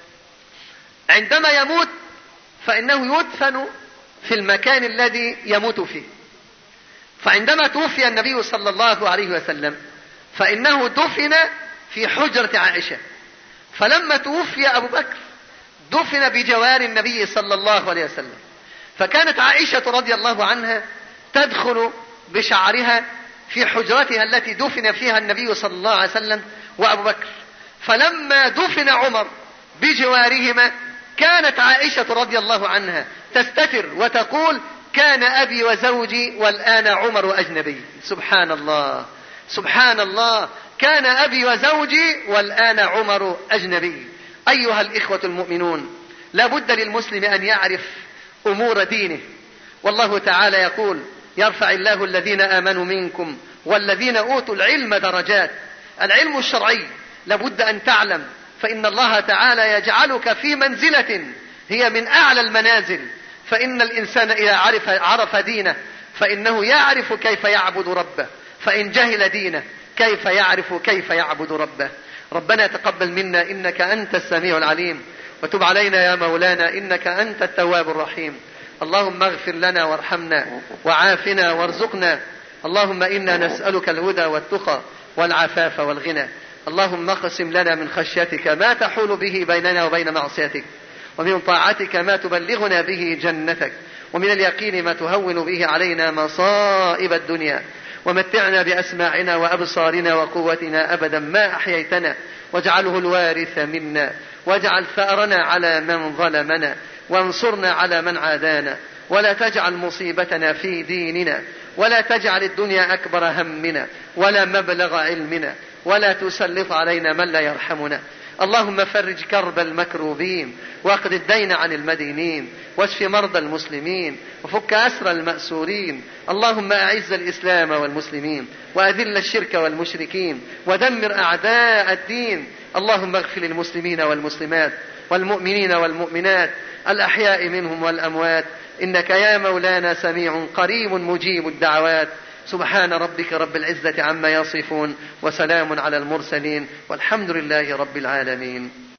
عندما يموت فإنه يدفن في المكان الذي يموت فيه. فعندما توفي النبي صلى الله عليه وسلم فإنه دفن في حجرة عائشة، فلما توفي أبو بكر دفن بجوار النبي صلى الله عليه وسلم. فكانت عائشة رضي الله عنها تدخل بشعرها في حجرتها التي دفن فيها النبي صلى الله عليه وسلم وأبو بكر. فلما دفن عمر بجوارهما كانت عائشة رضي الله عنها تستتر وتقول: كان أبي وزوجي والآن عمر أجنبي. سبحان الله، سبحان الله، كان أبي وزوجي والآن عمر أجنبي. أيها الإخوة المؤمنون، لا بد للمسلم أن يعرف أمور دينه، والله تعالى يقول: يرفع الله الذين آمنوا منكم والذين أوتوا العلم درجات. العلم الشرعي لابد أن تعلم، فإن الله تعالى يجعلك في منزلة هي من أعلى المنازل. فإن الإنسان إذا عرف, عرف دينه فإنه يعرف كيف يعبد ربه، فإن جهل دينه كيف يعرف كيف يعبد ربه. ربنا تقبل منا إنك أنت السميع العليم، وتب علينا يا مولانا إنك أنت التواب الرحيم. اللهم اغفر لنا وارحمنا وعافنا وارزقنا. اللهم إنا نسألك الهدى والتقى والعفاف والغنى. اللهم اقسم لنا من خشيتك ما تحول به بيننا وبين معصيتك، ومن طاعتك ما تبلغنا به جنتك، ومن اليقين ما تهون به علينا مصائب الدنيا. ومتعنا بأسماعنا وأبصارنا وقوتنا أبدا ما أحييتنا، واجعله الوارث منا، واجعل ثأرنا على من ظلمنا، وانصرنا على من عادانا، ولا تجعل مصيبتنا في ديننا، ولا تجعل الدنيا أكبر همنا ولا مبلغ علمنا، ولا تسلط علينا من لا يرحمنا. اللهم فرج كرب المكروبين، واقض الدين عن المدينين، واشف مرضى المسلمين، وفك أسر المأسورين. اللهم أعز الإسلام والمسلمين، وأذل الشرك والمشركين، ودمر أعداء الدين. اللهم اغفر للمسلمين والمسلمات والمؤمنين والمؤمنات الأحياء منهم والأموات، إنك يا مولانا سميع قريب مجيب الدعوات. سبحان ربك رب العزة عما يصفون، وسلام على المرسلين، والحمد لله رب العالمين.